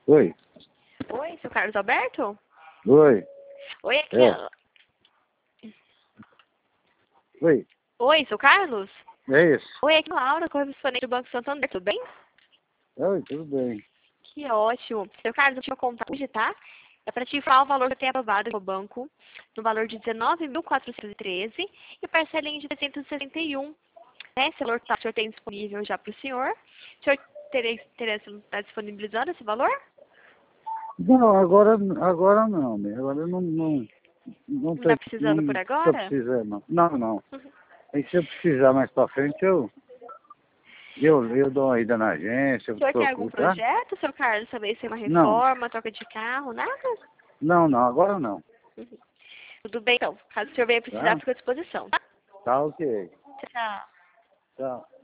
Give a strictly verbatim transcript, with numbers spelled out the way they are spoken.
Oi. Oi, seu Carlos Alberto? Oi. Oi, aqui É. é... Oi. Oi, seu Carlos? É isso. Oi, aqui é a Laura, correspondente do Banco Santander, tudo bem? Oi, tudo bem. Que ótimo. Seu Carlos, eu te vou contar hoje, tá? É para te informar o valor que eu tenho aprovado no banco, no valor de dezenove mil quatrocentos e treze e parcelinha de trezentos e sessenta e um. Né? Esse valor que o senhor tem disponível já para o senhor. O senhor teria interesse em estar disponibilizando esse valor? Não, agora, agora não, né? Agora eu não, não, não Não tô, está precisando por não tô agora? precisando, não. Não, não. Aí se eu precisar mais pra frente, eu, eu, eu dou uma ida na agência, O eu senhor tem algum procuro, tá? projeto, seu Carlos? Talvez seja uma Não, reforma, troca de carro, nada? não, não, agora não. Tudo bem, então. Caso o senhor venha precisar, Tá? fico à disposição, tá? Tá ok. Tchau. Tchau.